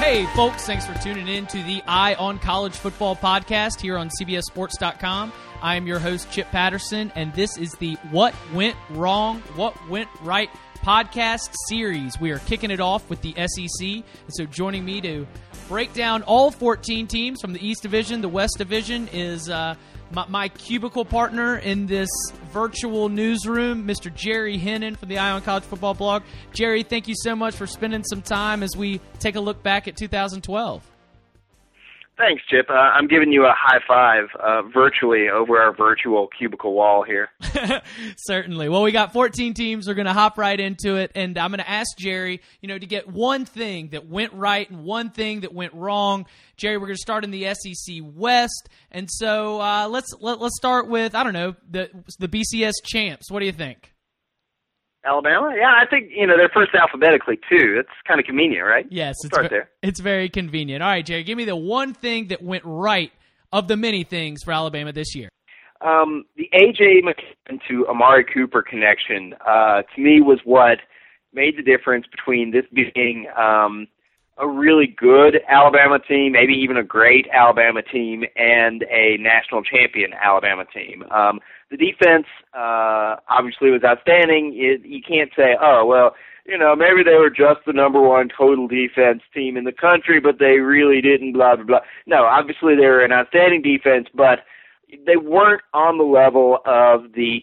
Hey, folks, thanks for tuning in to the Eye on College Football podcast here on CBSSports.com. I am your host, Chip Patterson, and this is the What Went Wrong, What Went Right podcast series. We are kicking it off with the SEC, and so joining me to break down all 14 teams from the East Division, the West Division, is my cubicle partner in this virtual newsroom, Mr. Jerry Hennen from the Eye on College Football blog. Jerry, thank you so much for spending some time as we take a look back at 2012. Thanks, Chip. I'm giving you a high five virtually over our virtual cubicle wall here. Certainly. Well, we got 14 teams. We're going to hop right into it, and I'm going to ask Jerry, to get one thing that went right and one thing that went wrong. Jerry, we're going to start in the SEC West, and so let's start with, the BCS champs. What do you think? Alabama? Yeah, I think, they're first alphabetically, too. That's kind of convenient, right? Yes, there. It's very convenient. All right, Jerry, give me the one thing that went right of the many things for Alabama this year. The A.J. McCarron to Amari Cooper connection, to me, was what made the difference between this being a really good Alabama team, maybe even a great Alabama team, and a national champion Alabama team. The defense obviously was outstanding. You can't say, maybe they were just the number one total defense team in the country, but they really didn't, blah, blah, blah. No, obviously they were an outstanding defense, but they weren't on the level of the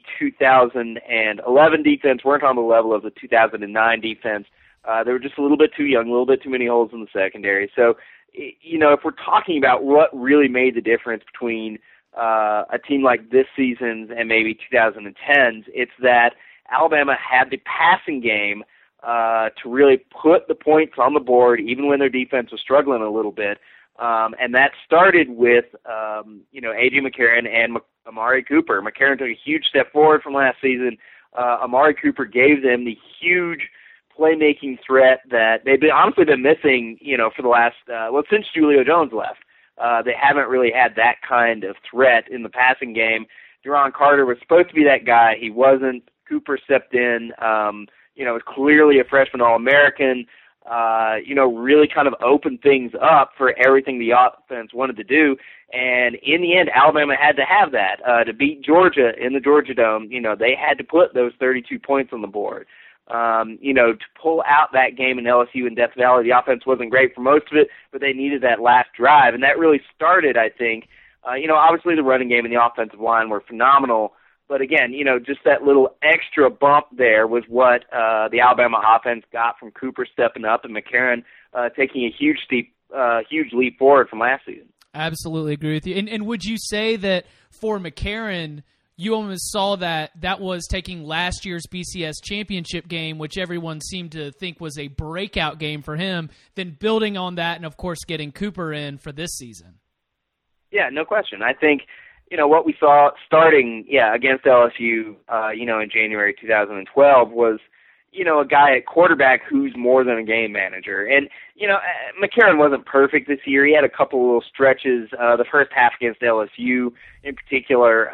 2011 defense, weren't on the level of the 2009 defense. They were just a little bit too young, a little bit too many holes in the secondary. So, if we're talking about what really made the difference between a team like this season's and maybe 2010's, it's that Alabama had the passing game to really put the points on the board, even when their defense was struggling a little bit. And that started with, A.J. McCarron and Amari Cooper. McCarron took a huge step forward from last season. Amari Cooper gave them the huge playmaking threat that they've honestly been missing, for the last, since Julio Jones left. They haven't really had that kind of threat in the passing game. Deron Carter was supposed to be that guy. He wasn't. Cooper stepped in, was clearly a freshman All-American, really kind of opened things up for everything the offense wanted to do. And in the end, Alabama had to have that. To beat Georgia in the Georgia Dome, they had to put those 32 points on the board. To pull out that game in LSU in Death Valley, the offense wasn't great for most of it, but they needed that last drive, and that really started, I think. Obviously the running game and the offensive line were phenomenal, but again, just that little extra bump there was what the Alabama offense got from Cooper stepping up and McCarron taking a huge leap forward from last season. Absolutely agree with you. And would you say that for McCarron, you almost saw that was taking last year's BCS championship game, which everyone seemed to think was a breakout game for him, then building on that and, of course, getting Cooper in for this season? Yeah, no question. I think, what we saw starting, against LSU, in January 2012 was, a guy at quarterback who's more than a game manager. And, McCarron wasn't perfect this year. He had a couple little stretches, the first half against LSU in particular,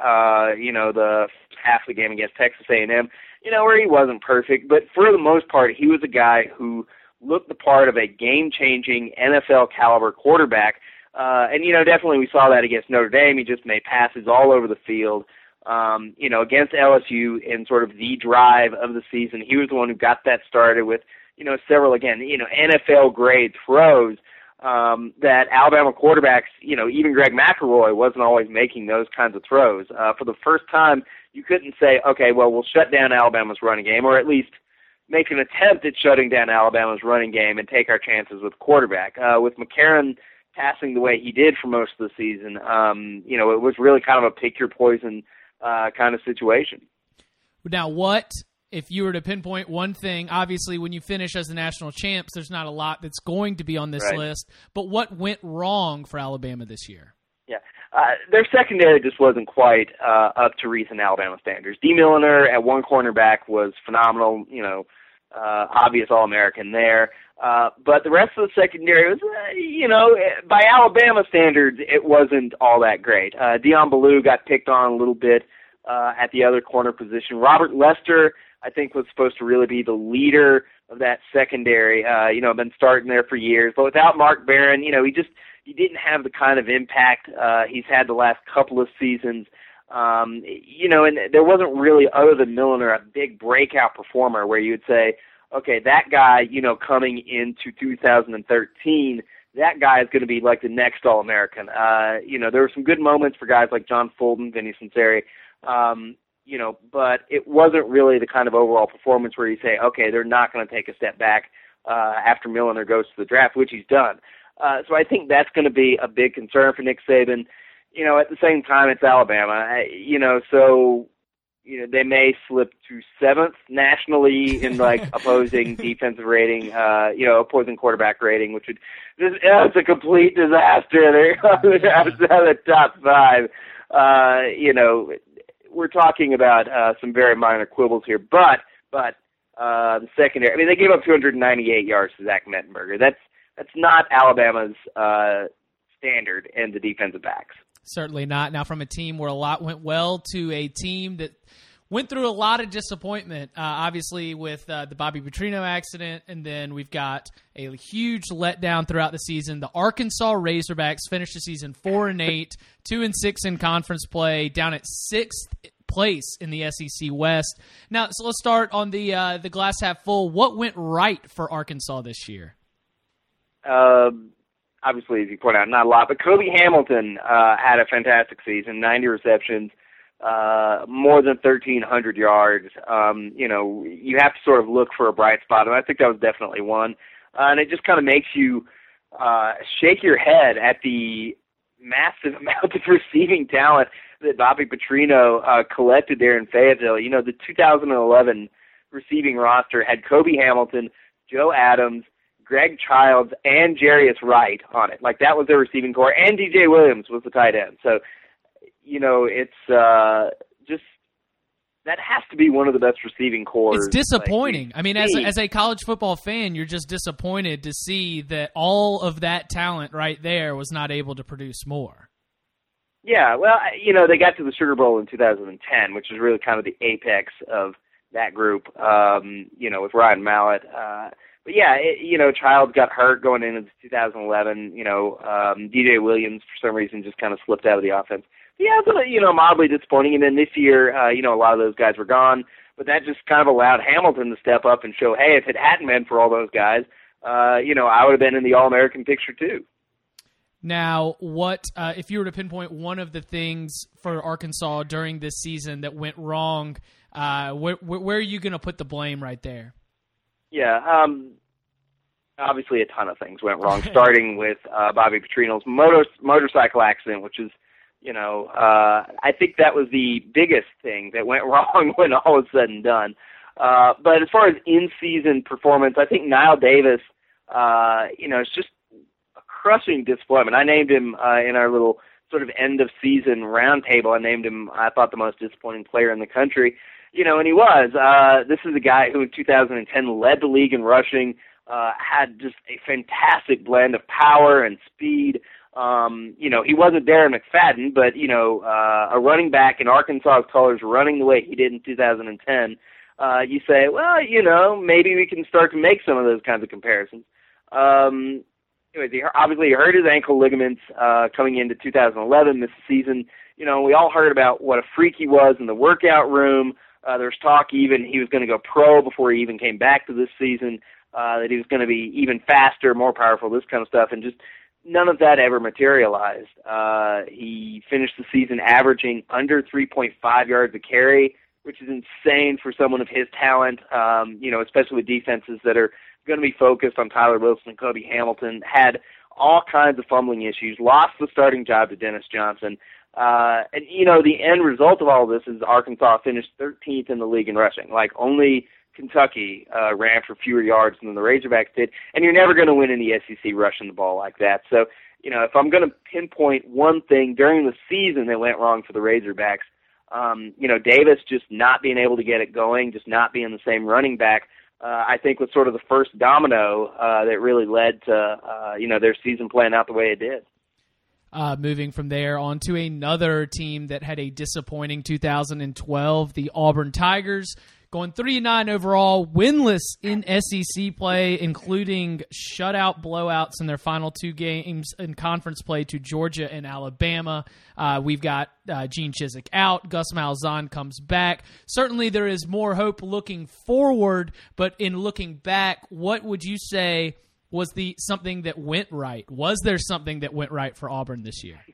the half of the game against Texas A&M, where he wasn't perfect. But for the most part, he was a guy who looked the part of a game-changing NFL-caliber quarterback. And definitely we saw that against Notre Dame. He just made passes all over the field. Against LSU in sort of the drive of the season, he was the one who got that started with, several, again, NFL-grade throws that Alabama quarterbacks, even Greg McElroy wasn't always making those kinds of throws. For the first time, you couldn't say, okay, well, we'll shut down Alabama's running game, or at least make an attempt at shutting down Alabama's running game and take our chances with quarterback. With McCarron passing the way he did for most of the season, it was really kind of a pick-your-poison kind of situation. Now, what, if you were to pinpoint one thing, obviously when you finish as the national champs, there's not a lot that's going to be on this list, but what went wrong for Alabama this year? Yeah, their secondary just wasn't quite up to recent Alabama standards. D. Milliner at one cornerback was phenomenal, obvious All-American there. But the rest of the secondary was, by Alabama standards, it wasn't all that great. Dion Ballou got picked on a little bit at the other corner position. Robert Lester, I think, was supposed to really be the leader of that secondary. Been starting there for years, but without Mark Barron, he didn't have the kind of impact he's had the last couple of seasons. And there wasn't really, other than Milliner, a big breakout performer where you would say, okay, that guy, coming into 2013, that guy is going to be like the next All-American. There were some good moments for guys like John Fulton, Vinny Sunseri, but it wasn't really the kind of overall performance where you say, okay, they're not going to take a step back after Milliner goes to the draft, which he's done. So I think that's going to be a big concern for Nick Saban. At the same time, it's Alabama. They may slip to 7th nationally in opposing defensive rating, opposing quarterback rating, which would it's a complete disaster. They're outside the top 5. We're talking about some very minor quibbles here, but the secondary. I mean, they gave up 298 yards to Zach Mettenberger. That's not Alabama's standard in the defensive backs. Certainly not. Now, from a team where a lot went well to a team that went through a lot of disappointment, obviously with the Bobby Petrino accident, and then we've got a huge letdown throughout the season. The Arkansas Razorbacks finished the season 4-8, 2-6 in conference play, down at 6th place in the SEC West. Now, so let's start on the glass half full. What went right for Arkansas this year? Obviously, as you point out, not a lot, but Kobe Hamilton had a fantastic season, 90 receptions, more than 1,300 yards. You have to sort of look for a bright spot, and I think that was definitely one. And it just kind of makes you shake your head at the massive amount of receiving talent that Bobby Petrino collected there in Fayetteville. The 2011 receiving roster had Kobe Hamilton, Joe Adams, Greg Childs, and Jarius Wright on it. That was their receiving core, and DJ Williams was the tight end. So, it's just that has to be one of the best receiving cores. It's disappointing. As a college football fan, you're just disappointed to see that all of that talent right there was not able to produce more. Yeah, well, they got to the Sugar Bowl in 2010, which is really kind of the apex of that group, with Ryan Mallett. But yeah, Childs got hurt going into 2011. DJ Williams for some reason just kind of slipped out of the offense. But yeah, it's mildly disappointing. And then this year, a lot of those guys were gone. But that just kind of allowed Hamilton to step up and show, hey, if it hadn't been for all those guys, I would have been in the All-American picture too. Now, what if you were to pinpoint one of the things for Arkansas during this season that went wrong? Where are you going to put the blame right there? Yeah, obviously a ton of things went wrong, starting with Bobby Petrino's motorcycle accident, which is, I think that was the biggest thing that went wrong when all was said and done. But as far as in-season performance, I think Niall Davis, it's just a crushing disappointment. I named him in our little sort of end-of-season roundtable. I named him, I thought, the most disappointing player in the country. And he was. This is a guy who in 2010 led the league in rushing, had just a fantastic blend of power and speed. He wasn't Darren McFadden, but, a running back in Arkansas's colors running the way he did in 2010, you say, well, maybe we can start to make some of those kinds of comparisons. Anyways, he hurt his ankle ligaments coming into 2011 this season. We all heard about what a freak he was in the workout room. There's talk even he was going to go pro before he even came back to this season, that he was going to be even faster, more powerful, this kind of stuff, and just none of that ever materialized. He finished the season averaging under 3.5 yards a carry, which is insane for someone of his talent, especially with defenses that are going to be focused on Tyler Wilson and Kobe Hamilton. Had all kinds of fumbling issues, lost the starting job to Dennis Johnson. The end result of all of this is Arkansas finished 13th in the league in rushing. Only Kentucky ran for fewer yards than the Razorbacks did, and you're never going to win in the SEC rushing the ball like that. So, if I'm going to pinpoint one thing during the season that went wrong for the Razorbacks, Davis just not being able to get it going, just not being the same running back, I think was sort of the first domino that really led to, their season playing out the way it did. Moving from there on to another team that had a disappointing 2012, the Auburn Tigers. going 3-9 overall, winless in SEC play, including shutout blowouts in their final 2 games in conference play to Georgia and Alabama. We've got Gene Chizik out. Gus Malzahn comes back. Certainly there is more hope looking forward, but in looking back, what would you say was something that went right? Was there something that went right for Auburn this year?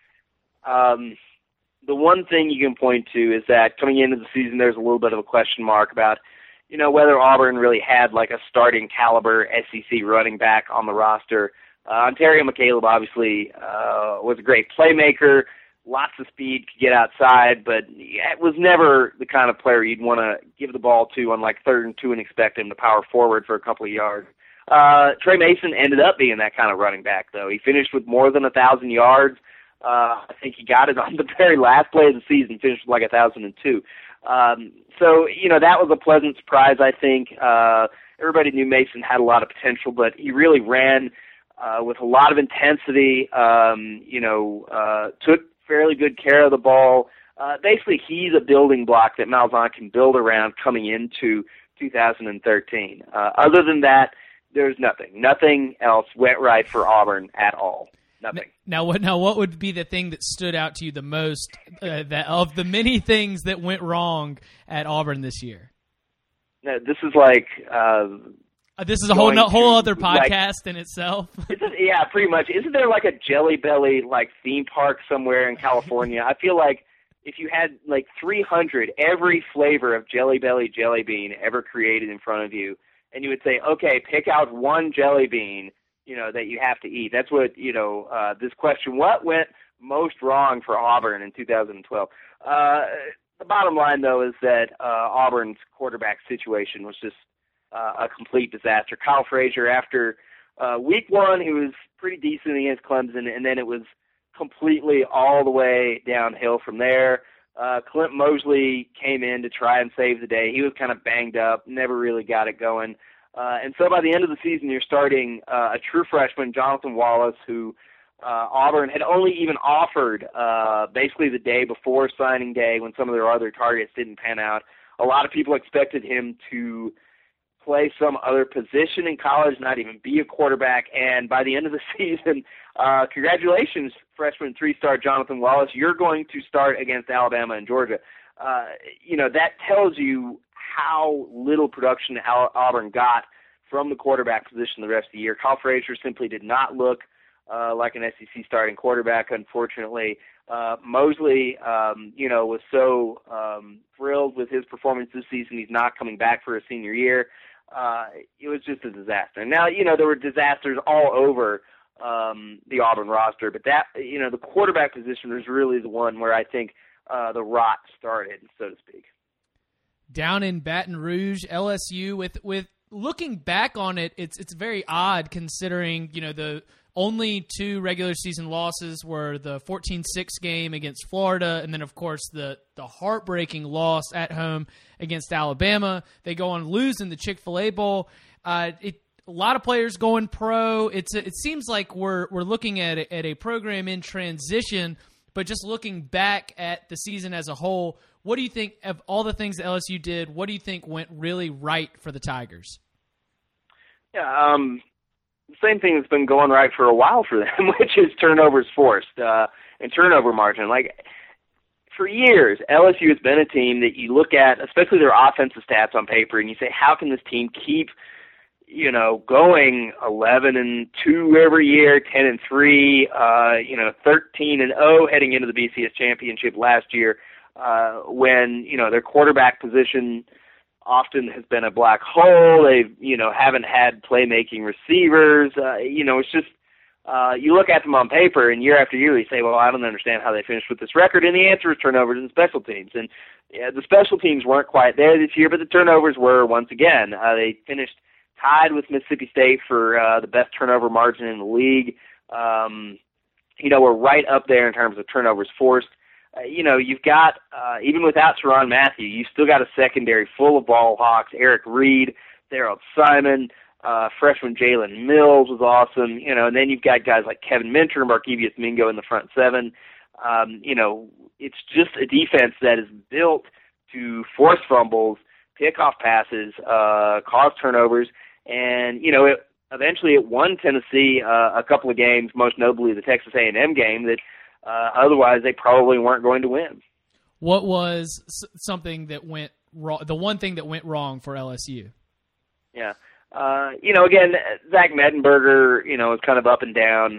The one thing you can point to is that coming into the season, there's a little bit of a question mark about, whether Auburn really had like a starting caliber SEC running back on the roster. Ontario McCaleb obviously was a great playmaker, lots of speed, could get outside, but it was never the kind of player you'd want to give the ball to on like 3rd and 2 and expect him to power forward for a couple of yards. Trey Mason ended up being that kind of running back, though. He finished with more than 1,000 yards. I think he got it on the very last play of the season, finished with like 1,002. So, that was a pleasant surprise, I think. Everybody knew Mason had a lot of potential, but he really ran with a lot of intensity, took fairly good care of the ball. Basically, he's a building block that Malzahn can build around coming into 2013. Other than that, there's nothing. Nothing else went right for Auburn at all. Nothing. Now, what would be the thing that stood out to you the most that of the many things that went wrong at Auburn this year? No, this is like this is a whole other podcast in itself. Yeah, pretty much. Isn't there like a Jelly Belly like theme park somewhere in California? I feel like if you had like 300 every flavor of Jelly Belly jelly bean ever created in front of you, and you would say, okay, pick out one jelly bean, that you have to eat. That's what, this question, what went most wrong for Auburn in 2012? The bottom line, though, is that Auburn's quarterback situation was just a complete disaster. Kyle Frazier, after week 1, he was pretty decent against Clemson, and then it was completely all the way downhill from there. Clint Mosley came in to try and save the day. He was kind of banged up, never really got it going. And so by the end of the season, you're starting a true freshman, Jonathan Wallace, who Auburn had only even offered basically the day before signing day when some of their other targets didn't pan out. A lot of people expected him to play some other position in college, not even be a quarterback. And by the end of the season, congratulations, freshman 3-star Jonathan Wallace. You're going to start against Alabama and Georgia. That tells you how little production Auburn got from the quarterback position the rest of the year. Kyle Frazier simply did not look like an SEC starting quarterback, unfortunately. Mosley, was so thrilled with his performance this season. He's not coming back for a senior year. It was just a disaster. Now, there were disasters all over the Auburn roster, but that, the quarterback position was really the one where I think the rot started, so to speak. Down in Baton Rouge, LSU, with looking back on it, it's very odd considering, the only 2 regular season losses were the 14-6 game against Florida, and then, of course, the heartbreaking loss at home against Alabama. They go on lose in the Chick-fil-A Bowl. A lot of players going pro. It seems like we're looking at a program in transition, but just looking back at the season as a whole, what do you think of all the things that LSU did? What do you think went really right for the Tigers? Yeah, the same thing that's been going right for a while for them, which is turnovers forced and turnover margin. Like, for years, LSU has been a team that you look at, especially their offensive stats on paper, and you say, how can this team keep, going 11-2 every year, 10-3, 13-0 heading into the BCS championship last year, when, their quarterback position often has been a black hole. They, haven't had playmaking receivers. It's just, you look at them on paper, and year after year, you say, well, I don't understand how they finished with this record. And the answer is turnovers and special teams. And the special teams weren't quite there this year, but the turnovers were once again. They finished tied with Mississippi State for the best turnover margin in the league. We're right up there in terms of turnovers forced. You've got, even without Tyrann Mathieu, you've still got a secondary full of ball hawks. Eric Reed, Daryl Simon, freshman Jalen Mills was awesome. And then you've got guys like Kevin Minter and Markevius Mingo in the front 7. It's just a defense that is built to force fumbles, pick off passes, cause turnovers, and eventually it won Tennessee a couple of games, most notably the Texas A&M game that otherwise they probably weren't going to win. What was something that went wrong? The one thing that went wrong for LSU? Yeah. Again, Zach Mettenberger, is kind of up and down.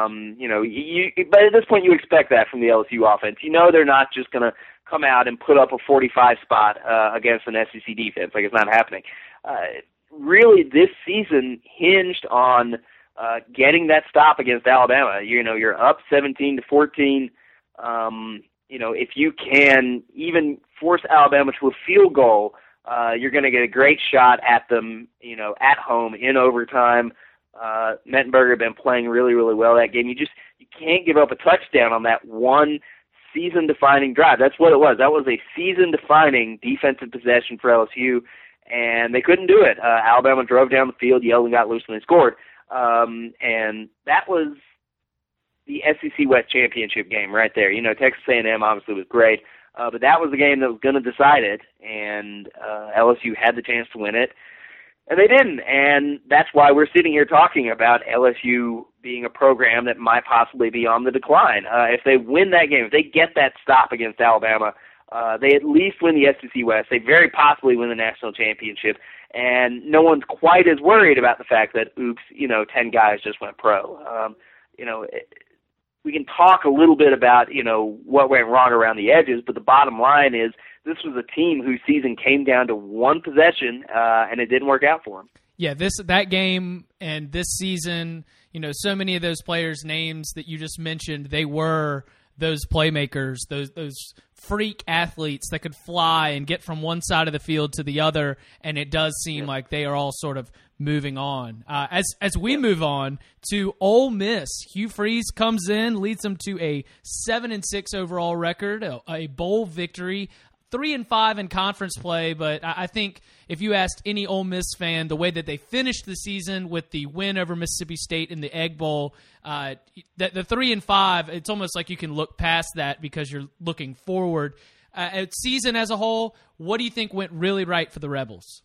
But at this point you expect that from the LSU offense. They're not just going to come out and put up a 45 spot against an SEC defense. Like, it's not happening. Really, this season hinged on getting that stop against Alabama. You're up 17-14. If you can even force Alabama to a field goal, you're going to get a great shot at them, at home in overtime. Mettenberger had been playing really, really well that game. You can't give up a touchdown on that one season-defining drive. That's what it was. That was a season-defining defensive possession for LSU, and they couldn't do it. Alabama drove down the field, yelled, and got loose, and they scored. And that was the SEC West Championship game right there. Texas A&M obviously was great. But that was the game that was going to decide it, and LSU had the chance to win it, and they didn't. And that's why we're sitting here talking about LSU being a program that might possibly be on the decline. If they win that game, if they get that stop against Alabama, they at least win the SEC West. They very possibly win the national championship, and no one's quite as worried about the fact that, 10 guys just went pro. We can talk a little bit about, what went wrong around the edges, but the bottom line is this was a team whose season came down to one possession, and it didn't work out for them. Yeah, that game and this season, so many of those players' names that you just mentioned, they were those playmakers, those freak athletes that could fly and get from one side of the field to the other, and it does seem like they are all sort of moving on. As we move on to Ole Miss, Hugh Freeze comes in, leads them to a 7-6 overall record, a bowl victory, 3-5 in conference play, but I think if you asked any Ole Miss fan, the way that they finished the season with the win over Mississippi State in the Egg Bowl, the 3-5, it's almost like you can look past that because you're looking forward. Season as a whole, what do you think went really right for the Rebels?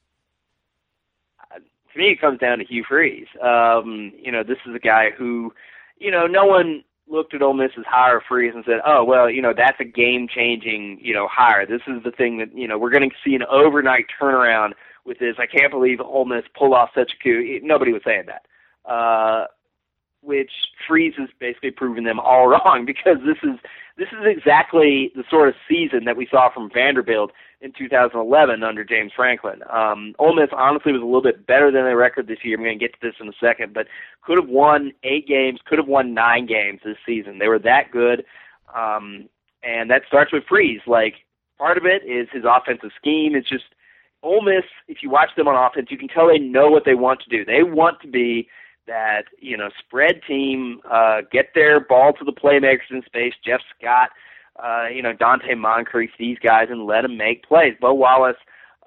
To me, it comes down to Hugh Freeze. This is a guy who, no one looked at Ole Miss's hire Freeze and said, oh, well, that's a game-changing, hire. This is the thing that, we're going to see an overnight turnaround with this. I can't believe Ole Miss pulled off such a coup. Nobody was saying that. Which Freeze has basically proven them all wrong, because this is exactly the sort of season that we saw from Vanderbilt in 2011 under James Franklin. Ole Miss honestly was a little bit better than their record this year. I'm going to get to this in a second, but could have won 8 games, could have won 9 games this season. They were that good, and that starts with Freeze. Like, part of it is his offensive scheme. It's just Ole Miss, if you watch them on offense, you can tell they know what they want to do. They want to be that, spread team, get their ball to the playmakers in space, Jeff Scott, Dante Moncrief, these guys, and let them make plays. Bo Wallace,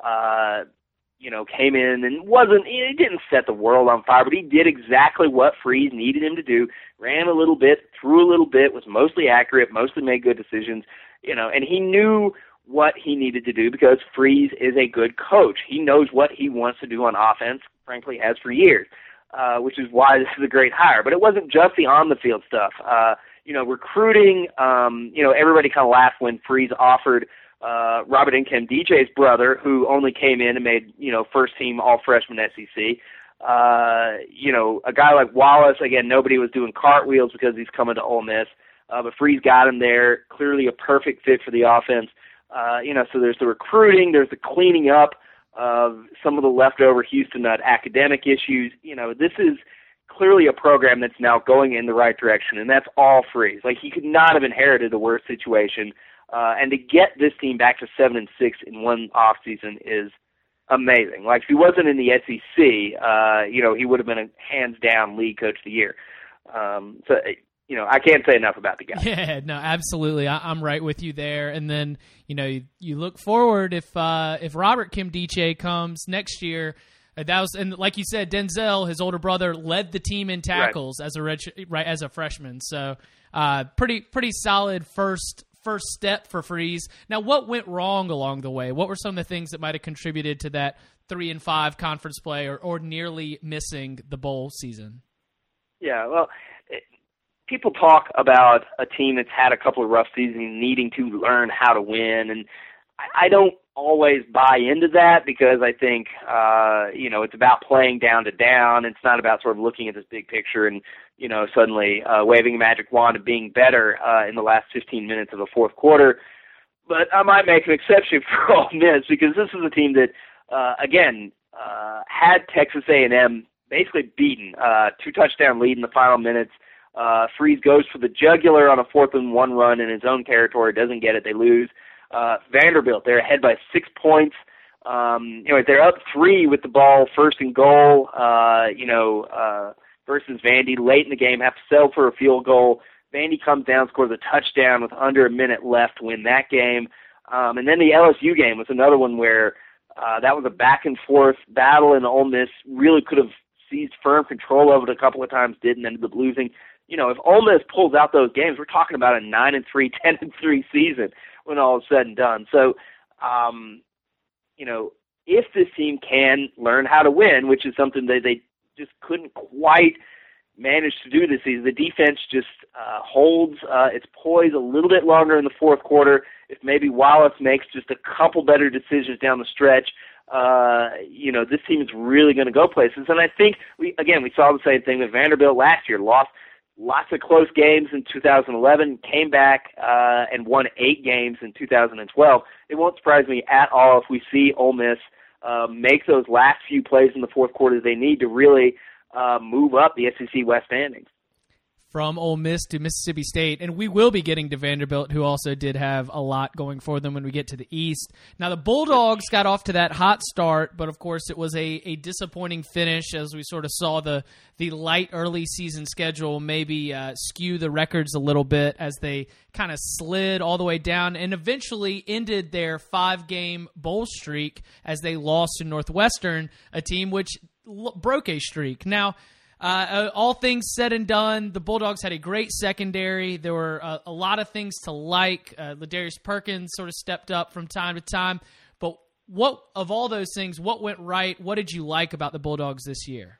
came in and he didn't set the world on fire, but he did exactly what Freeze needed him to do. Ran a little bit, threw a little bit, was mostly accurate, mostly made good decisions, and he knew what he needed to do because Freeze is a good coach. He knows what he wants to do on offense, frankly, has for years. Which is why this is a great hire. But it wasn't just the on-the-field stuff. Recruiting, everybody kind of laughed when Freeze offered Robert Nkemdiche's brother, who only came in and made, first-team all-freshman SEC. A guy like Wallace, again, nobody was doing cartwheels because he's coming to Ole Miss. But Freeze got him there, clearly a perfect fit for the offense. So there's the recruiting, there's the cleaning up of some of the leftover Houston academic issues. This is clearly a program that's now going in the right direction, and that's all Freeze. Like, he could not have inherited a worse situation, and to get this team back to 7-6 in one off season is amazing. Like, if he wasn't in the SEC, he would have been a hands-down league coach of the year. I can't say enough about the guy. Yeah, no, absolutely. I'm right with you there. And then, you look forward if Robert Nkemdiche comes next year. And like you said, Denzel, his older brother, led the team in tackles as a freshman. So pretty solid first first step for Freeze. Now, what went wrong along the way? What were some of the things that might have contributed to that 3-5 conference play or nearly missing the bowl season? Yeah, well, people talk about a team that's had a couple of rough seasons needing to learn how to win, and I don't always buy into that because I think, it's about playing down to down. It's not about sort of looking at this big picture and, suddenly waving a magic wand and being better in the last 15 minutes of the fourth quarter. But I might make an exception for Ole Miss because this is a team that, had Texas A&M basically beaten, 2-touchdown lead in the final minutes. Freeze goes for the jugular on a 4th-and-1 run in his own territory, doesn't get it, they lose. Vanderbilt, they're ahead by 6 points. They're up 3 with the ball, 1st and goal, versus Vandy. Late in the game, have to settle for a field goal. Vandy comes down, scores a touchdown with under a minute left to win that game. And then the LSU game was another one where that was a back-and-forth battle, and Ole Miss really could have seized firm control of it a couple of times, didn't, ended up losing. If Ole Miss pulls out those games, we're talking about a 9-3, 10-3 season when all is said and done. So, if this team can learn how to win, which is something that they just couldn't quite manage to do this season, the defense just holds its poise a little bit longer in the fourth quarter. If maybe Wallace makes just a couple better decisions down the stretch, this team is really going to go places. And I think, we saw the same thing with Vanderbilt last year, lost lots of close games in 2011, came back and won 8 games in 2012. It won't surprise me at all if we see Ole Miss make those last few plays in the fourth quarter they need to really move up the SEC West standings. From Ole Miss to Mississippi State, and we will be getting to Vanderbilt, who also did have a lot going for them when we get to the East. Now, the Bulldogs got off to that hot start, but of course it was a disappointing finish as we sort of saw the light early season schedule maybe skew the records a little bit as they kind of slid all the way down and eventually ended their 5-game bowl streak as they lost to Northwestern, a team which broke a streak. Now, all things said and done, the Bulldogs had a great secondary. There were a lot of things to like. Ladarius Perkins sort of stepped up from time to time. But what of all those things, what went right? What did you like about the Bulldogs this year?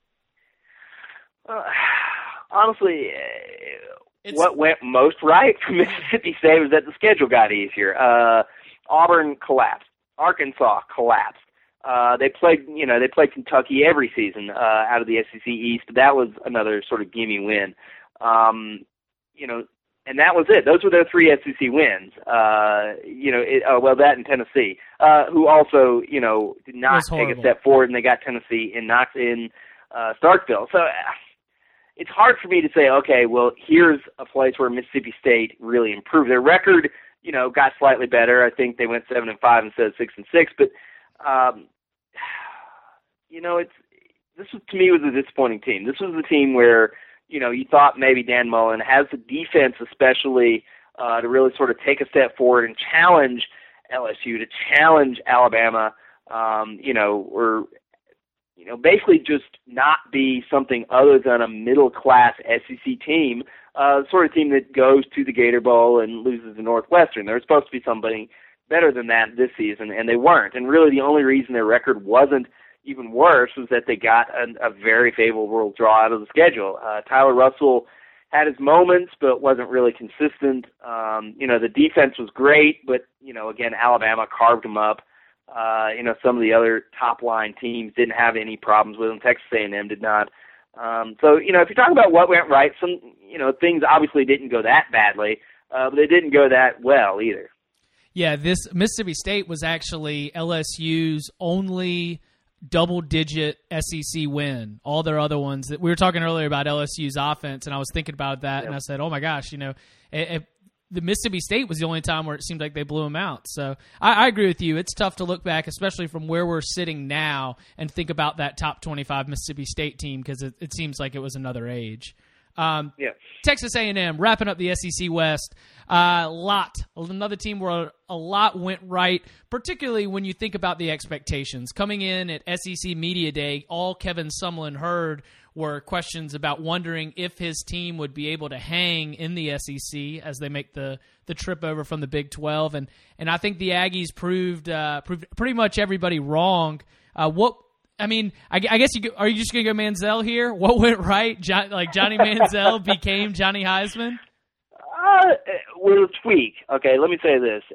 Honestly, what went most right for Mississippi State was that the schedule got easier. Auburn collapsed. Arkansas collapsed. They played Kentucky every season out of the SEC East. That was another sort of gimme win. And that was it. Those were their 3 SEC wins. That and Tennessee, who also, did not take a step forward, and they got Tennessee in Starkville. So it's hard for me to say, okay, well, here's a place where Mississippi State really improved. Their record, got slightly better. I think they went 7-5 instead of 6-6, but this was, to me, was a disappointing team. This was the team where, you thought maybe Dan Mullen has the defense especially to really sort of take a step forward and challenge LSU, to challenge Alabama, basically just not be something other than a middle-class SEC team, sort of team that goes to the Gator Bowl and loses to Northwestern. They're supposed to be somebody better than that this season, and they weren't. And really the only reason their record wasn't even worse was that they got a very favorable draw out of the schedule. Tyler Russell had his moments, but wasn't really consistent. The defense was great, but, again, Alabama carved them up. Some of the other top-line teams didn't have any problems with them. Texas A&M did not. If you're talking about what went right, some, things obviously didn't go that badly, but they didn't go that well either. Yeah, this Mississippi State was actually LSU's only double-digit SEC win. All their other ones, we were talking earlier about LSU's offense, and I was thinking about that, and I said, oh my gosh, the Mississippi State was the only time where it seemed like they blew them out. So I agree with you. It's tough to look back, especially from where we're sitting now, and think about that top 25 Mississippi State team because it seems like it was another age. Texas A&M wrapping up the SEC West. Another team where a lot went right, particularly when you think about the expectations. Coming in at SEC Media Day, all Kevin Sumlin heard were questions about wondering if his team would be able to hang in the SEC as they make the trip over from the Big 12. And I think the Aggies proved pretty much everybody wrong. I guess are you just going to go Manziel here? What went right? Johnny Manziel became Johnny Heisman? With a tweak. Okay, let me say this.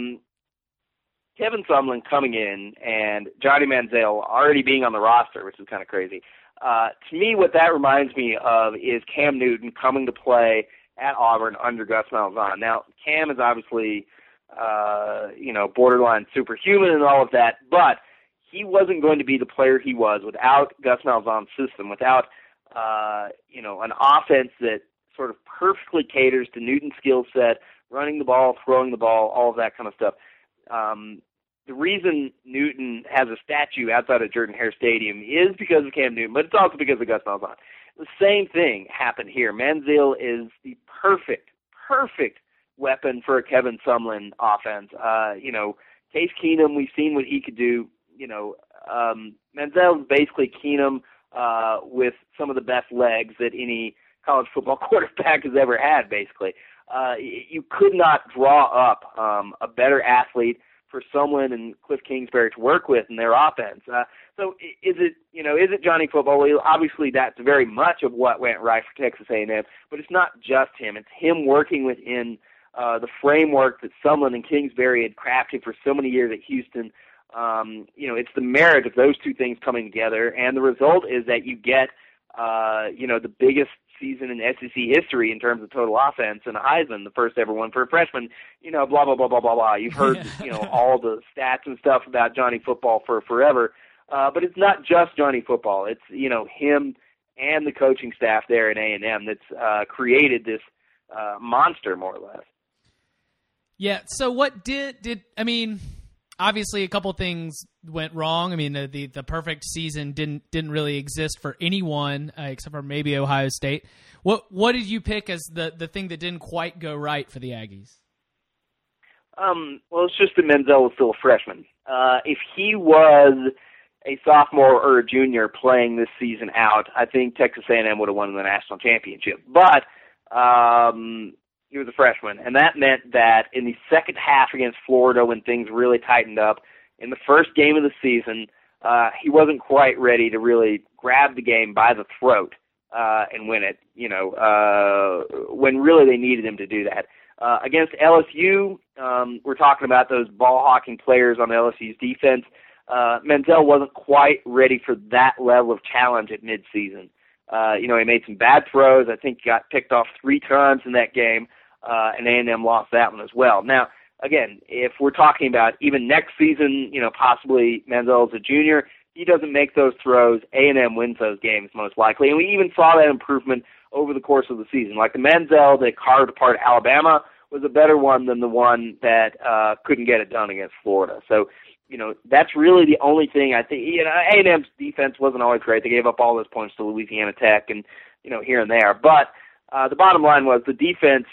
Kevin Sumlin coming in and Johnny Manziel already being on the roster, which is kind of crazy. To me, what that reminds me of is Cam Newton coming to play at Auburn under Gus Malzahn. Now, Cam is obviously, borderline superhuman and all of that, but he wasn't going to be the player he was without Gus Malzahn's system, without, an offense that sort of perfectly caters to Newton's skill set, running the ball, throwing the ball, all of that kind of stuff. The reason Newton has a statue outside of Jordan-Hare Stadium is because of Cam Newton, but it's also because of Gus Malzahn. The same thing happened here. Manziel is the perfect weapon for a Kevin Sumlin offense. Case Keenum, we've seen what he could do. Manziel is basically Keenum with some of the best legs that any college football quarterback has ever had, basically. You could not draw up a better athlete for Sumlin and Cliff Kingsbury to work with in their offense. So is it Johnny Football? Well, obviously that's very much of what went right for Texas A&M, but it's not just him. It's him working within the framework that Sumlin and Kingsbury had crafted for so many years at Houston. It's the merit of those two things coming together, and the result is that you get, the biggest season in SEC history in terms of total offense and a Heisman, the first ever one for a freshman, blah, blah, blah, blah, blah, blah. You've heard, all the stats and stuff about Johnny Football for forever. But it's not just Johnny Football. It's, him and the coaching staff there at A&M that's created this monster, more or less. Yeah, so what obviously a couple things went wrong. I mean, the perfect season didn't really exist for anyone except for maybe Ohio State. What did you pick as the thing that didn't quite go right for the Aggies? Well, it's just that Manziel was still a freshman. If he was a sophomore or a junior playing this season out, I think Texas A&M would have won the national championship. But he was a freshman, and that meant that in the second half against Florida, when things really tightened up, in the first game of the season, he wasn't quite ready to really grab the game by the throat and win it, when really they needed him to do that. Against LSU, we're talking about those ball-hawking players on LSU's defense. Manziel wasn't quite ready for that level of challenge at midseason. He made some bad throws. I think he got picked off 3 times in that game, and A&M lost that one as well. Now, again, if we're talking about even next season, possibly Manziel is a junior, he doesn't make those throws, A&M wins those games most likely. And we even saw that improvement over the course of the season. Like the Manziel that carved apart Alabama was a better one than the one that couldn't get it done against Florida. So, that's really the only thing I think. A&M's defense wasn't always great. They gave up all those points to Louisiana Tech and, here and there. But the bottom line was the defense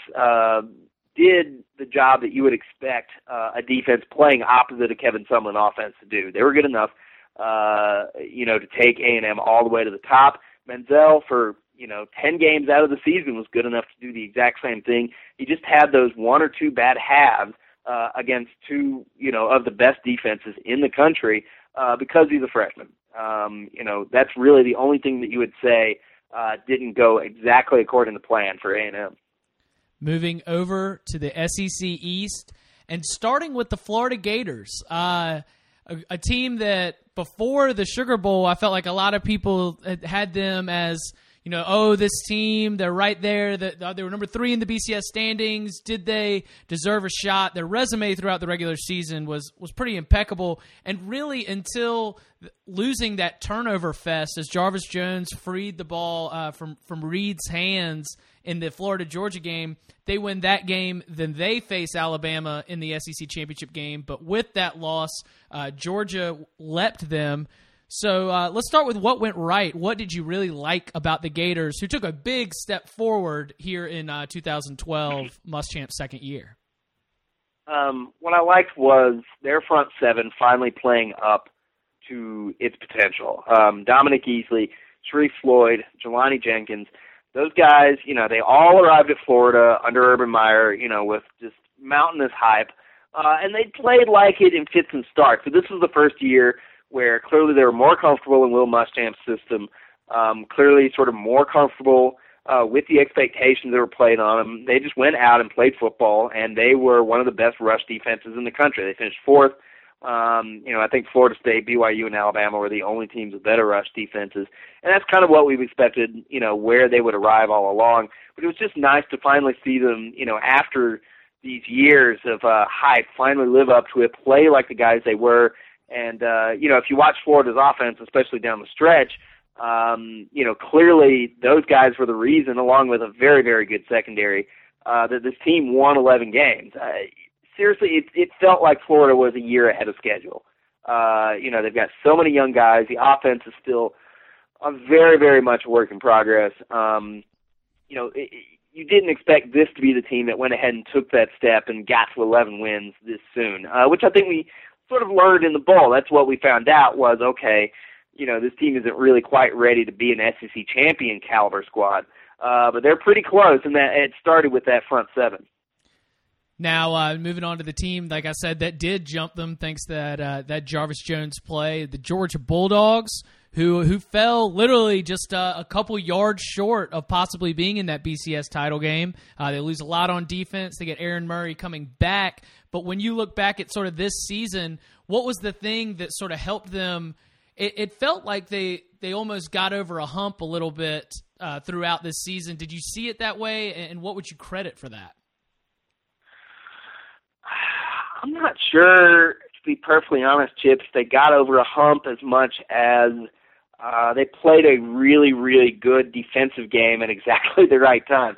did the job that you would expect a defense playing opposite a Kevin Sumlin offense to do. They were good enough, to take A&M all the way to the top. Manziel, for 10 games out of the season, was good enough to do the exact same thing. He just had those 1 or 2 bad halves against 2, of the best defenses in the country because he's a freshman. That's really the only thing that you would say didn't go exactly according to plan for A&M. Moving over to the SEC East and starting with the Florida Gators, a team that before the Sugar Bowl, I felt like a lot of people had them as, this team, they're right there. They were number 3 in the BCS standings. Did they deserve a shot? Their resume throughout the regular season was pretty impeccable. And really until losing that turnover fest as Jarvis Jones freed the ball from Reed's hands in the Florida-Georgia game, they win that game. Then they face Alabama in the SEC championship game. But with that loss, Georgia leapt them. So let's start with what went right. What did you really like about the Gators, who took a big step forward here in 2012, Muschamp's second year? What I liked was their front 7 finally playing up to its potential. Dominic Easley Sharif Floyd, Jelani Jenkins. Those guys, they all arrived at Florida under Urban Meyer, with just mountainous hype. And they played like it in fits and starts. So this was the first year where clearly they were more comfortable in Will Muschamp's system, clearly sort of more comfortable with the expectations that were played on them. They just went out and played football, and they were one of the best rush defenses in the country. They finished fourth. I think Florida State, BYU, and Alabama were the only teams with better rush defenses. And that's kind of what we've expected, where they would arrive all along. But it was just nice to finally see them, after these years of hype, finally live up to it, play like the guys they were. And, if you watch Florida's offense, especially down the stretch, clearly those guys were the reason, along with a very, very good secondary, that this team won 11 games. Seriously, it felt like Florida was a year ahead of schedule. They've got so many young guys. The offense is still a very, very much a work in progress. You didn't expect this to be the team that went ahead and took that step and got to 11 wins this soon, which I think we sort of learned in the bowl. That's what we found out was, okay, this team isn't really quite ready to be an SEC champion caliber squad, but they're pretty close, and that it started with that front seven. Now, moving on to the team, like I said, that did jump them thanks to that Jarvis Jones play. The Georgia Bulldogs, who fell literally just a couple yards short of possibly being in that BCS title game. They lose a lot on defense. They get Aaron Murray coming back. But when you look back at sort of this season, what was the thing that sort of helped them? It felt like they almost got over a hump a little bit throughout this season. Did you see it that way, and what would you credit for that? I'm not sure, to be perfectly honest, Chip, if they got over a hump as much as they played a really, really good defensive game at exactly the right time.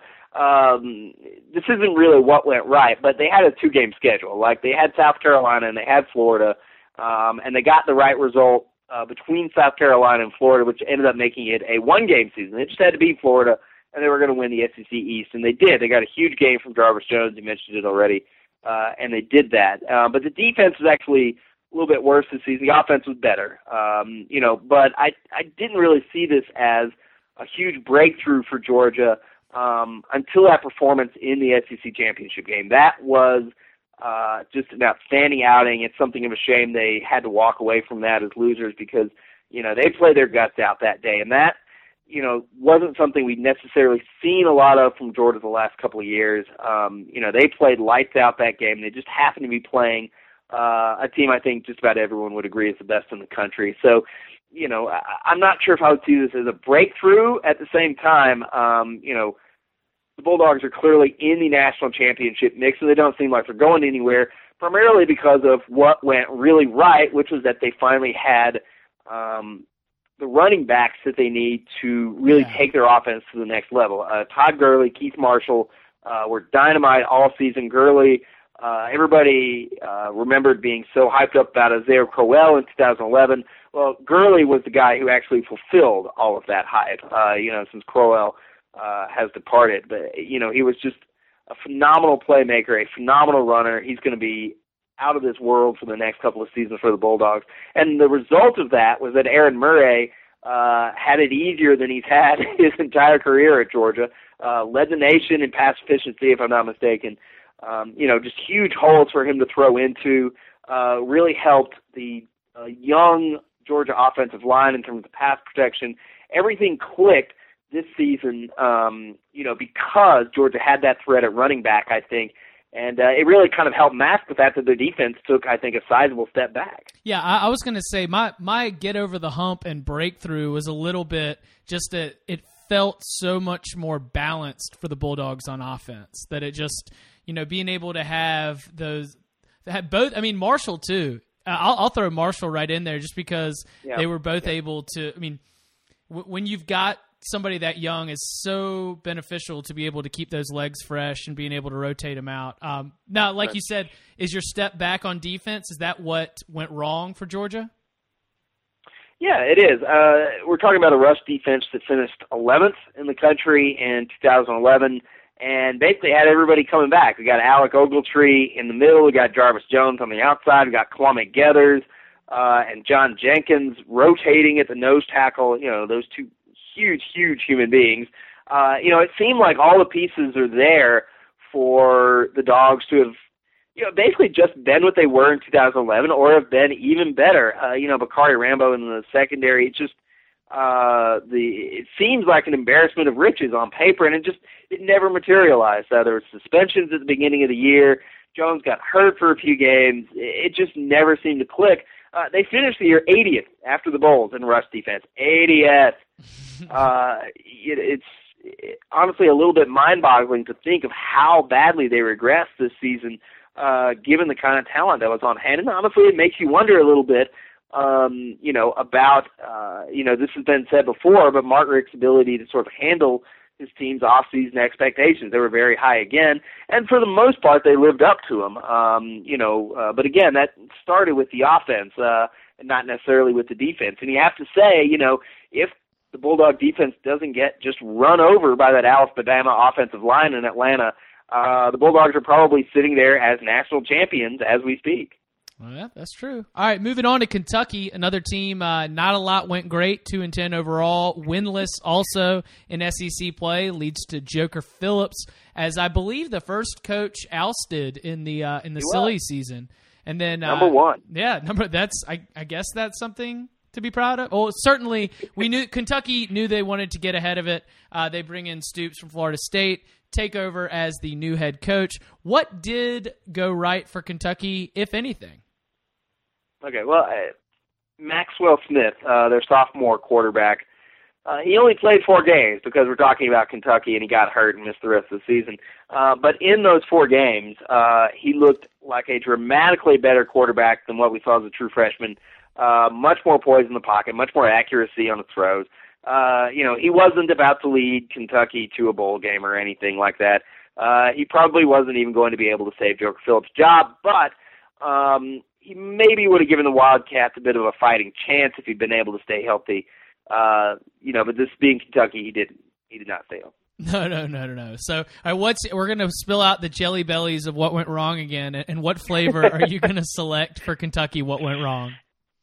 This isn't really what went right, but they had a two-game schedule. Like, they had South Carolina and they had Florida, and they got the right result between South Carolina and Florida, which ended up making it a one-game season. They just had to beat Florida, and they were going to win the SEC East, and they did. They got a huge game from Jarvis Jones. You mentioned it already. And they did that. But the defense was actually a little bit worse this season. The offense was better. But I didn't really see this as a huge breakthrough for Georgia until that performance in the SEC championship game. That was just an outstanding outing. It's something of a shame they had to walk away from that as losers because, they played their guts out that day. And that, wasn't something we'd necessarily seen a lot of from Georgia the last couple of years. They played lights out that game. They just happened to be playing a team I think just about everyone would agree is the best in the country. So, I'm not sure if I would see this as a breakthrough. At the same time, the Bulldogs are clearly in the national championship mix, so they don't seem like they're going anywhere, primarily because of what went really right, which was that they finally had the running backs that they need to really take their offense to the next level. Todd Gurley, Keith Marshall were dynamite all season. Gurley, everybody remembered being so hyped up about Isaiah Crowell in 2011. Well, Gurley was the guy who actually fulfilled all of that hype, since Crowell has departed. But, he was just a phenomenal playmaker, a phenomenal runner. He's going to be out of this world for the next couple of seasons for the Bulldogs. And the result of that was that Aaron Murray had it easier than he's had his entire career at Georgia, led the nation in pass efficiency, if I'm not mistaken. Just huge holes for him to throw into, really helped the young Georgia offensive line in terms of pass protection. Everything clicked this season, because Georgia had that threat at running back, I think. And it really kind of helped mask the fact that their defense took, I think, a sizable step back. Yeah, I was going to say my get over the hump and breakthrough was a little bit just that it felt so much more balanced for the Bulldogs on offense. That it just, being able to have those, have both. I mean, Marshall too. I'll throw Marshall right in there just because they were both able to. I mean, when you've got somebody that young, is so beneficial to be able to keep those legs fresh and being able to rotate them out. Now, like you said, is your step back on defense, is that what went wrong for Georgia? Yeah, it is. We're talking about a rush defense that finished 11th in the country in 2011 and basically had everybody coming back. We got Alec Ogletree in the middle. We got Jarvis Jones on the outside. We got Kwame Geathers and John Jenkins rotating at the nose tackle, those two huge, huge human beings. It seemed like all the pieces are there for the Dogs to have, basically just been what they were in 2011 or have been even better. Bakari Rambo in the secondary, it just, it seems like an embarrassment of riches on paper, and it never materialized. There were suspensions at the beginning of the year. Jones got hurt for a few games. It just never seemed to click. They finished the year 80th after the Bulls in rush defense. 80th. It's honestly a little bit mind-boggling to think of how badly they regressed this season, given the kind of talent that was on hand. And honestly, it makes you wonder a little bit, about, this has been said before, but Mark Richt's ability to sort of handle his team's off-season expectations. They were very high again, and for the most part, they lived up to them. But again, that started with the offense, and not necessarily with the defense. And you have to say, if the Bulldog defense doesn't get just run over by that Alabama offensive line in Atlanta, the Bulldogs are probably sitting there as national champions as we speak. Well, yeah, that's true. All right, moving on to Kentucky, another team. Not a lot went great, 2-10 overall, winless also in SEC play, leads to Joker Phillips as I believe the first coach ousted in the silly season. And then number one, I guess that's something to be proud of. Well, certainly Kentucky knew they wanted to get ahead of it. They bring in Stoops from Florida State, take over as the new head coach. What did go right for Kentucky, if anything? Okay, well, Maxwell Smith, their sophomore quarterback, he only played 4 games because we're talking about Kentucky, and he got hurt and missed the rest of the season. But in those 4 games, he looked like a dramatically better quarterback than what we saw as a true freshman. Much more poise in the pocket, much more accuracy on the throws. He wasn't about to lead Kentucky to a bowl game or anything like that. He probably wasn't even going to be able to save Joker Phillips' job, but he maybe would have given the Wildcats a bit of a fighting chance if he'd been able to stay healthy. But this being Kentucky, he did not fail. No. So we're going to spill out the jelly bellies of what went wrong again, and what flavor are you going to select for Kentucky? What went wrong?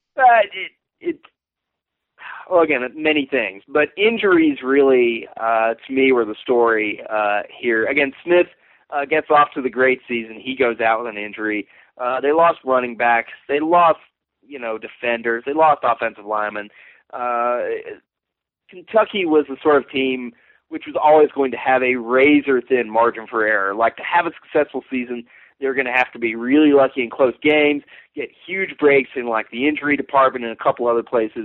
Well, again, many things, but injuries really, to me, were the story here. Again, Smith gets off to the great season. He goes out with an injury. They lost running backs. They lost, defenders. They lost offensive linemen. Kentucky was the sort of team which was always going to have a razor-thin margin for error. Like, to have a successful season, they're going to have to be really lucky in close games, get huge breaks in, like, the injury department and a couple other places.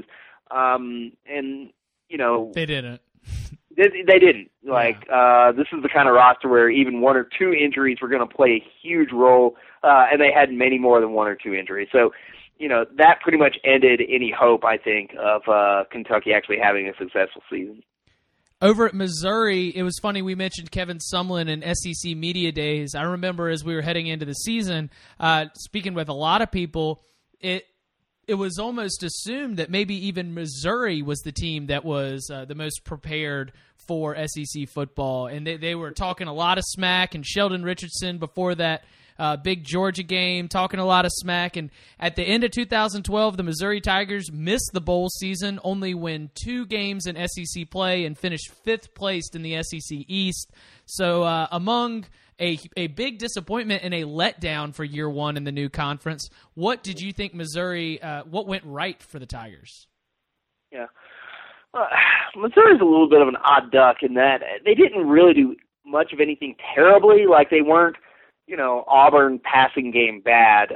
They didn't. They didn't. This is the kind of roster where even 1 or 2 injuries were going to play a huge role, and they had many more than 1 or 2 injuries. So, that pretty much ended any hope, I think, of Kentucky actually having a successful season. Over at Missouri, it was funny, we mentioned Kevin Sumlin in SEC Media Days. I remember as we were heading into the season, speaking with a lot of people, it was almost assumed that maybe even Missouri was the team that was the most prepared for SEC football. And they were talking a lot of smack, and Sheldon Richardson before that big Georgia game, talking a lot of smack. And at the end of 2012, the Missouri Tigers missed the bowl season, only win 2 games in SEC play, and finished 5th placed in the SEC East. So among a big disappointment and a letdown for year 1 in the new conference, what did you think Missouri, what went right for the Tigers? Yeah. Missouri's a little bit of an odd duck in that they didn't really do much of anything terribly. Like, they weren't, Auburn passing game bad,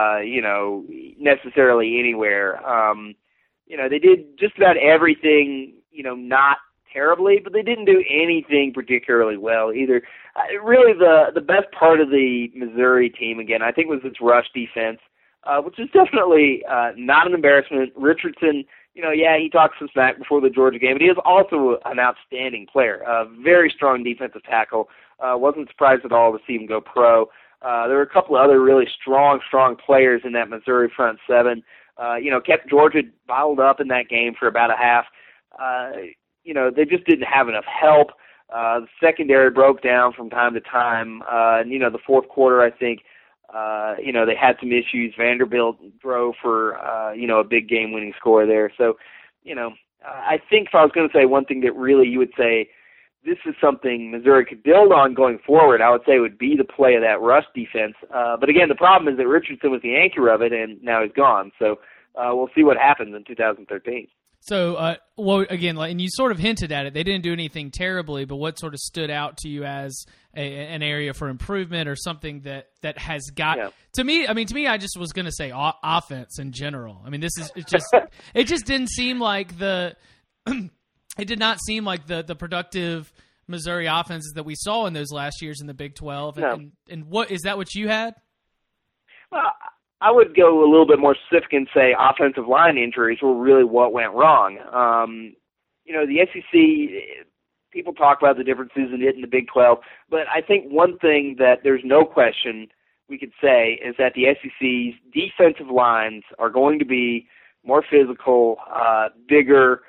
necessarily anywhere. They did just about everything, not terribly, but they didn't do anything particularly well either. Really, the best part of the Missouri team, again, I think, was its rush defense, which is definitely not an embarrassment. Richardson, he talks some smack before the Georgia game, but he is also an outstanding player, a very strong defensive tackle. Wasn't surprised at all to see him go pro. There were a couple of other really strong players in that Missouri front seven. Kept Georgia bottled up in that game for about a half. They just didn't have enough help. The secondary broke down from time to time. The fourth quarter, I think, they had some issues. Vanderbilt drove for, a big game-winning score there. So, I think if I was going to say one thing that really you would say this is something Missouri could build on going forward, I would say it would be the play of that rush defense. But again, the problem is that Richardson was the anchor of it, and now he's gone. So we'll see what happens in 2013. So, well, again, and you sort of hinted at it. They didn't do anything terribly, but what sort of stood out to you as an area for improvement or something that has got to me? I mean, to me, I just was going to say offense in general. I mean, this is it just didn't seem like it did not seem like the productive Missouri offenses that we saw in those last years in the Big 12. And what is that? What you had? Well, I would go a little bit more specific and say offensive line injuries were really what went wrong. The SEC, people talk about the differences in it in the Big 12, but I think one thing that there's no question we could say is that the SEC's defensive lines are going to be more physical, bigger,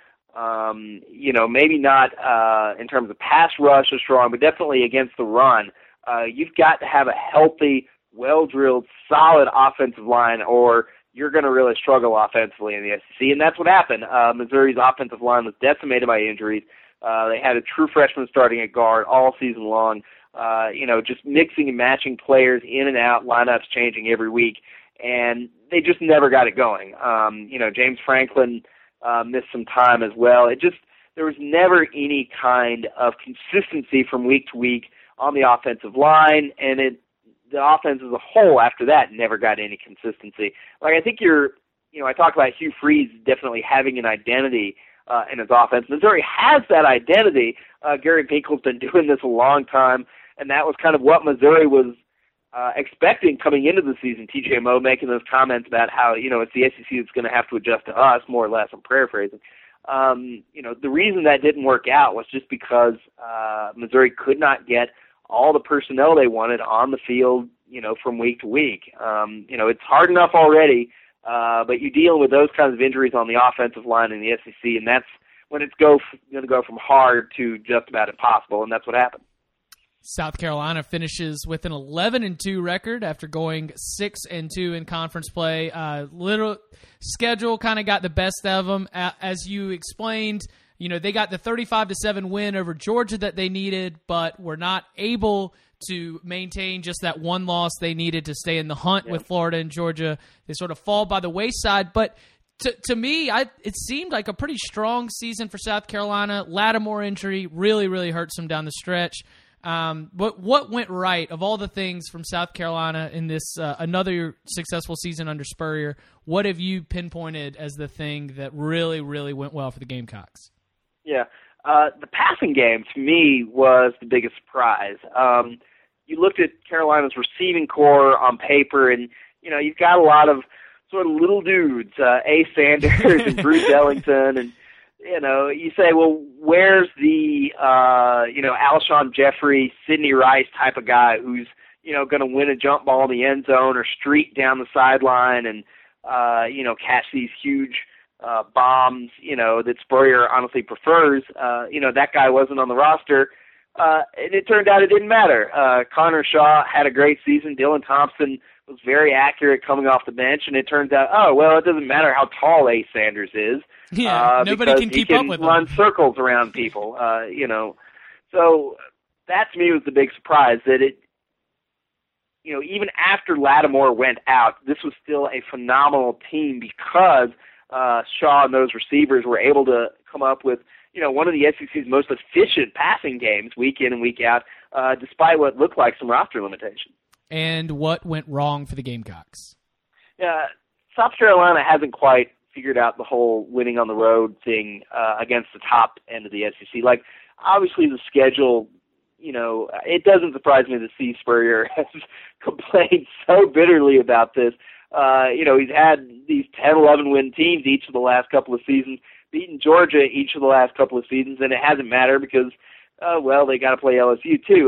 maybe not in terms of pass rush or strong, but definitely against the run. You've got to have a healthy, well-drilled, solid offensive line, or you're going to really struggle offensively in the SEC, and that's what happened. Missouri's offensive line was decimated by injuries. They had a true freshman starting at guard all season long, just mixing and matching players in and out, lineups changing every week, and they just never got it going. James Franklin missed some time as well. There was never any kind of consistency from week to week on the offensive line, and the offense as a whole after that never got any consistency. Like, I think I talk about Hugh Freeze definitely having an identity in his offense. Missouri has that identity. Gary Pinkel's been doing this a long time, and that was kind of what Missouri was expecting coming into the season. TJ Moe making those comments about how, it's the SEC that's going to have to adjust to us, more or less, I'm paraphrasing. The reason that didn't work out was just because Missouri could not get all the personnel they wanted on the field, from week to week. It's hard enough already, but you're dealing with those kinds of injuries on the offensive line in the SEC, and that's when it's going to go from hard to just about impossible, and that's what happened. South Carolina finishes with an 11-2 record after going 6-2 in conference play. Little schedule kind of got the best of them, as you explained. They got the 35-7 win over Georgia that they needed, but were not able to maintain just that one loss they needed to stay in the hunt with Florida and Georgia. They sort of fall by the wayside. But to me, it seemed like a pretty strong season for South Carolina. Lattimore injury really, really hurts them down the stretch. But what went right of all the things from South Carolina in this another successful season under Spurrier? What have you pinpointed as the thing that really, really went well for the Gamecocks? Yeah, the passing game to me was the biggest surprise. You looked at Carolina's receiving core on paper, and you've got a lot of sort of little dudes, Ace Sanders and Bruce Ellington, and you say, well, where's the Alshon Jeffrey, Sidney Rice type of guy who's going to win a jump ball in the end zone or streak down the sideline and catch these huge bombs, that Spurrier honestly prefers. That guy wasn't on the roster, and it turned out it didn't matter. Connor Shaw had a great season. Dylan Thompson was very accurate coming off the bench, and it turns out, it doesn't matter how tall Ace Sanders is. Yeah, nobody can keep up with him. Run circles around people, So that to me was the big surprise, that even after Lattimore went out, this was still a phenomenal team because Shaw and those receivers were able to come up with, one of the SEC's most efficient passing games week in and week out, despite what looked like some roster limitations. And what went wrong for the Gamecocks? Yeah, South Carolina hasn't quite figured out the whole winning on the road thing against the top end of the SEC. Like, obviously the schedule, it doesn't surprise me that Steve Spurrier has complained so bitterly about this. He's had these 10-11 win teams each of the last couple of seasons, beaten Georgia each of the last couple of seasons, and it hasn't mattered because, they got to play LSU too.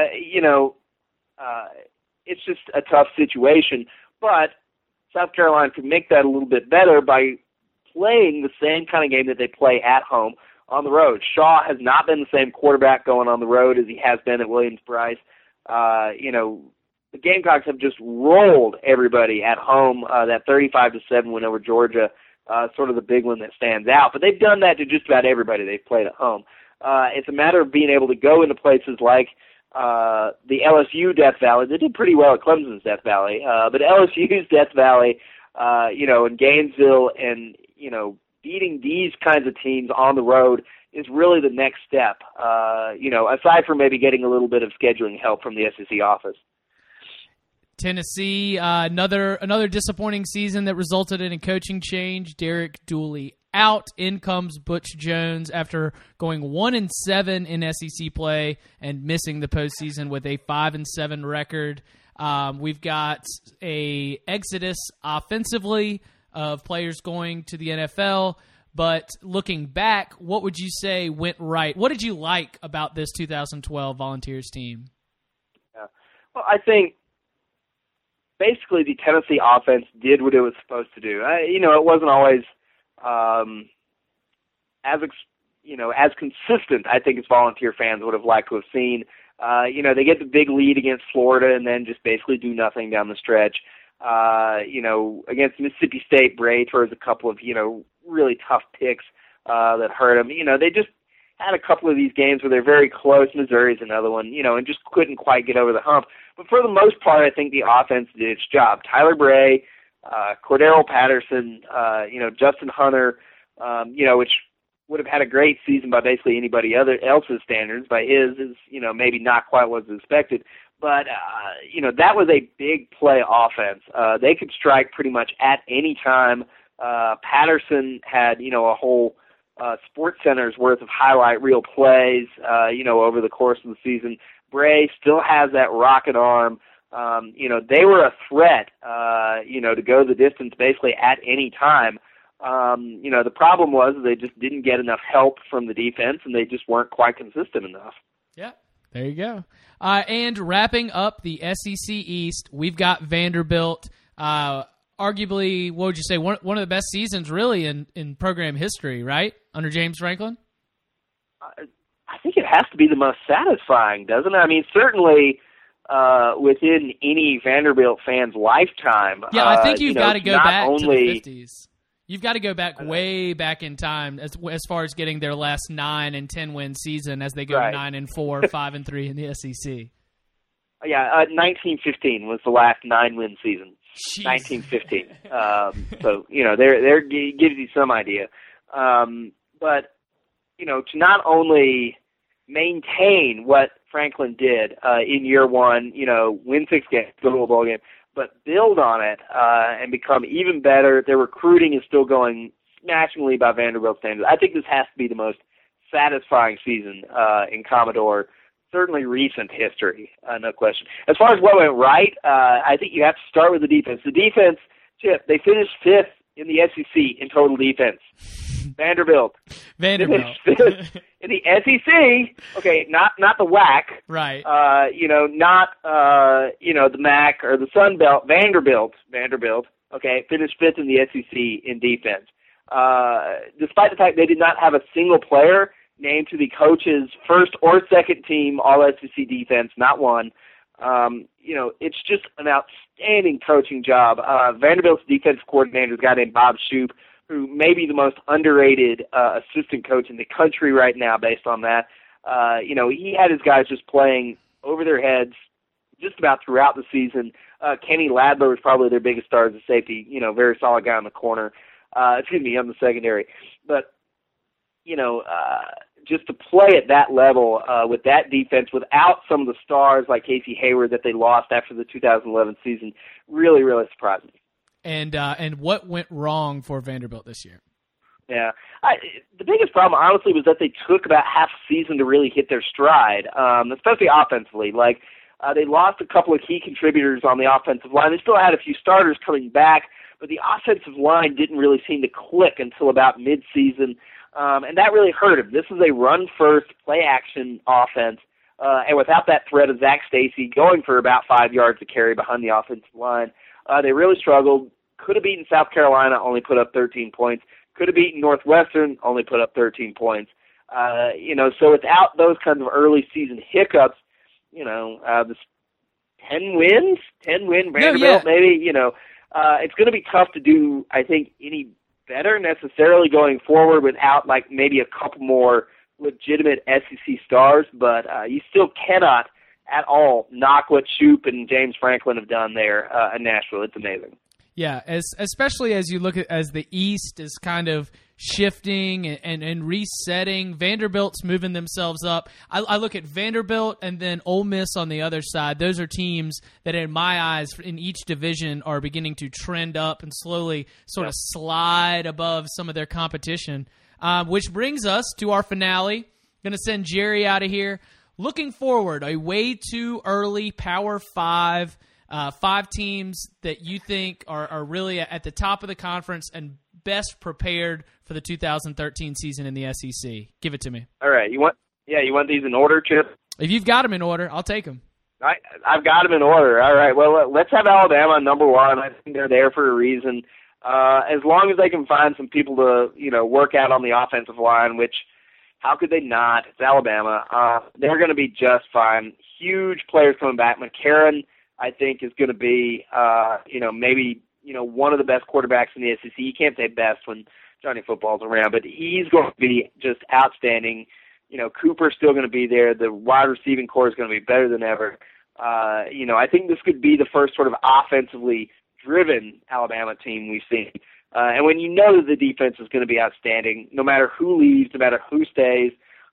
It's just a tough situation. But South Carolina could make that a little bit better by playing the same kind of game that they play at home on the road. Shaw has not been the same quarterback going on the road as he has been at Williams-Brice. The Gamecocks have just rolled everybody at home. That 35-7 win over Georgia sort of the big one that stands out. But they've done that to just about everybody they've played at home. It's a matter of being able to go into places like the LSU Death Valley. They did pretty well at Clemson's Death Valley, but LSU's Death Valley, in Gainesville, and beating these kinds of teams on the road is really the next step. Aside from maybe getting a little bit of scheduling help from the SEC office. Tennessee, another disappointing season that resulted in a coaching change. Derek Dooley out. In comes Butch Jones after going 1-7 in SEC play and missing the postseason with a 5-7 record. We've got a exodus offensively of players going to the NFL. But looking back, what would you say went right? What did you like about this 2012 Volunteers team? Yeah. Well, I think basically the Tennessee offense did what it was supposed to do. It wasn't always as consistent, I think, as Volunteer fans would have liked to have seen. They get the big lead against Florida and then just basically do nothing down the stretch. Against Mississippi State, Bray throws a couple of, really tough picks that hurt them. They just had a couple of these games where they're very close. Missouri's another one, and just couldn't quite get over the hump. But for the most part, I think the offense did its job. Tyler Bray, Cordero Patterson, Justin Hunter, which would have had a great season by basically anybody else's standards. By his is, maybe not quite what was expected. But, that was a big play offense. They could strike pretty much at any time. Patterson had, a whole Sports Center's worth of highlight reel plays, over the course of the season. Bray still has that rocket arm. They were a threat, to go the distance basically at any time. The problem was they just didn't get enough help from the defense, and they just weren't quite consistent enough. Yeah. There you go. And wrapping up the SEC East, we've got Vanderbilt. Arguably, what would you say, one of the best seasons really in program history, right, under James Franklin? I think it has to be the most satisfying, doesn't it? I mean, certainly within any Vanderbilt fan's lifetime. Yeah, I think you've got to go back to the 50s. You've got to go back way back in time as far as getting their last 9 and 10 win season as they go 9-4, 5-3 in the SEC. Yeah, 1915 was the last 9-win season. Jeez. 1915. So there gives you some idea. But to not only maintain what Franklin did in year one, win 6 games, go to a bowl game, but build on it and become even better. Their recruiting is still going smashingly by Vanderbilt standards. I think this has to be the most satisfying season in Commodore, certainly recent history, no question. As far as what went right, I think you have to start with the defense. The defense, Chip, they finished 5th in the SEC in total defense. Vanderbilt. Vanderbilt. In the SEC, okay, not the WAC. Right. Not the MAC or the Sun Belt. Vanderbilt, okay, finished 5th in the SEC in defense. Despite the fact they did not have a single player named to the coach's first or second team All-SEC defense, not one. It's just an outstanding coaching job. Vanderbilt's defensive coordinator is a guy named Bob Shoop, who may be the most underrated assistant coach in the country right now based on that. He had his guys just playing over their heads just about throughout the season. Kenny Ladler was probably their biggest star as a safety, very solid guy on the corner. On the secondary. But, just to play at that level with that defense without some of the stars like Casey Hayward that they lost after the 2011 season really, really surprised me. And what went wrong for Vanderbilt this year? Yeah. The biggest problem, honestly, was that they took about half a season to really hit their stride, especially offensively. They lost a couple of key contributors on the offensive line. They still had a few starters coming back, but the offensive line didn't really seem to click until about mid-season, and that really hurt them. This is a run-first, play-action offense, and without that threat of Zach Stacy going for about 5 yards to carry behind the offensive line, they really struggled. Could have beaten South Carolina, only put up 13 points. Could have beaten Northwestern, only put up 13 points. So without those kinds of early season hiccups, this 10-win Vanderbilt, maybe, it's going to be tough to do, I think, any better necessarily going forward without like maybe a couple more legitimate SEC stars, but you still cannot at all knock what Shoop and James Franklin have done there in Nashville. It's amazing. Yeah, especially as you look at as the East is kind of shifting and resetting. Vanderbilt's moving themselves up. I look at Vanderbilt and then Ole Miss on the other side. Those are teams that, in my eyes, in each division are beginning to trend up and slowly sort of slide above some of their competition. Which brings us to our finale. Going to send Jerry out of here. Looking forward, a way too early Power 5. 5 teams that you think are really at the top of the conference and best prepared for the 2013 season in the SEC. Give it to me. All right. You want these in order, Chip? If you've got them in order, I'll take them. I've got them in order. All right. Well, let's have Alabama number 1. I think they're there for a reason. As long as they can find some people to, work out on the offensive line, which how could they not? It's Alabama. They're going to be just fine. Huge players coming back. McCarron, I think, is going to be, maybe, one of the best quarterbacks in the SEC. You can't say best when Johnny Football's around, but he's going to be just outstanding. Cooper's still going to be there. The wide receiving core is going to be better than ever. I think this could be the first sort of offensively driven Alabama team we've seen. And when you know that the defense is going to be outstanding, no matter who leaves, no matter who stays,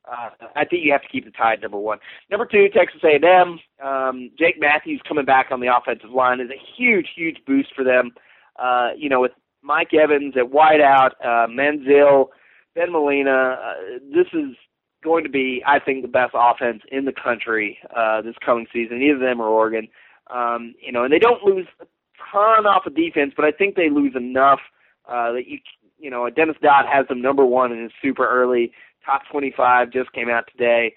I think you have to keep the Tide number 1. Number 2, Texas A&M. Jake Matthews coming back on the offensive line is a huge, huge boost for them. With Mike Evans at wideout, Manziel, Ben Molina, this is going to be, I think, the best offense in the country this coming season. Either them or Oregon. And they don't lose a ton off of defense, but I think they lose enough that Dennis Dodd has them number 1 and is super early. Top 25 just came out today.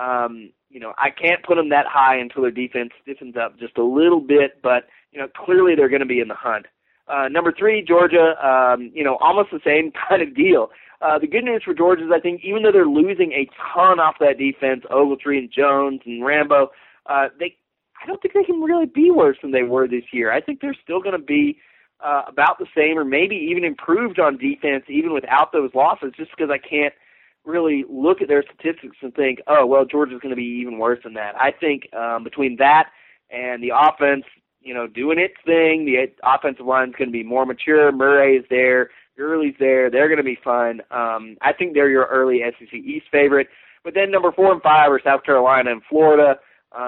I can't put them that high until their defense stiffens up just a little bit, but, clearly they're going to be in the hunt. Number 3, Georgia, almost the same kind of deal. The good news for Georgia is I think even though they're losing a ton off that defense, Ogletree and Jones and Rambo, I don't think they can really be worse than they were this year. I think they're still going to be about the same or maybe even improved on defense even without those losses, just because I can't really look at their statistics and think, oh, well, Georgia's going to be even worse than that. I think between that and the offense, doing its thing, the offensive line's going to be more mature. Murray is there. Gurley's there. They're going to be fun. I think they're your early SEC East favorite. But then number 4 and 5 are South Carolina and Florida.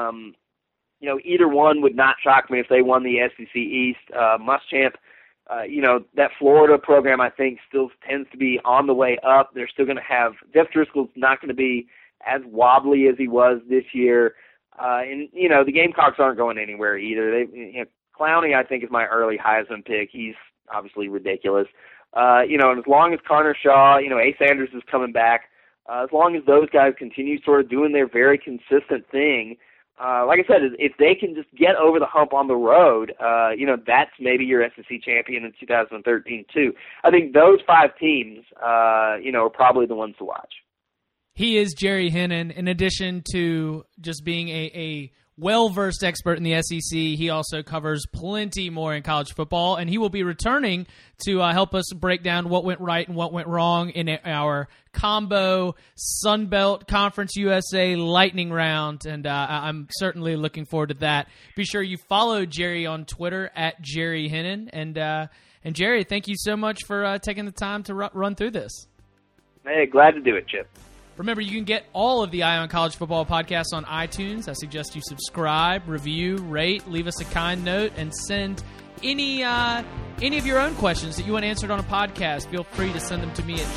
Either one would not shock me if they won the SEC East. Muschamp, that Florida program, I think, still tends to be on the way up. They're still going to have – Jeff Driscoll's not going to be as wobbly as he was this year. The Gamecocks aren't going anywhere either. Clowney, I think, is my early Heisman pick. He's obviously ridiculous. And as long as Connor Shaw, Ace Sanders is coming back, as long as those guys continue sort of doing their very consistent thing, like I said, if they can just get over the hump on the road, that's maybe your SEC champion in 2013 too. I think those 5 teams, are probably the ones to watch. He is Jerry Hennen. In addition to just being a well-versed expert in the SEC, he also covers plenty more in college football, and he will be returning to help us break down what went right and what went wrong in our combo Sun Belt Conference USA lightning round, and I'm certainly looking forward to that. Be sure you follow Jerry on Twitter at Jerry Hennen, and Jerry, thank you so much for taking the time to run through this. Hey, glad to do it, Chip. Remember, you can get all of the Eye on College Football podcasts on iTunes. I suggest you subscribe, review, rate, leave us a kind note, and send any of your own questions that you want answered on a podcast. Feel free to send them to me at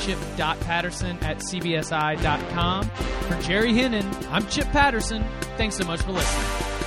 chip.patterson@cbsi.com. For Jerry Hennen, I'm Chip Patterson. Thanks so much for listening.